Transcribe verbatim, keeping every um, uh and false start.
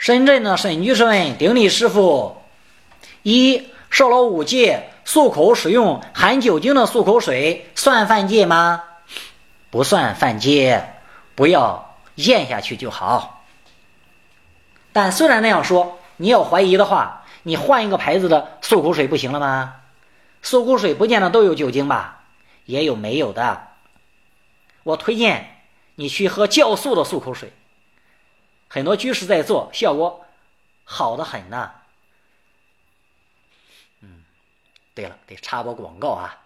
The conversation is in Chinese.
深圳的沈居生顶礼师傅：一、受了五戒，漱口使用含酒精的漱口水算犯戒吗？不算犯戒，不要咽下去就好。但虽然那样说，你要怀疑的话，你换一个牌子的漱口水不行了吗？漱口水不见得都有酒精吧，也有没有的。我推荐你去喝酵素的漱口水，很多居士在做，效果好得很呢。嗯，对了，得插播广告啊。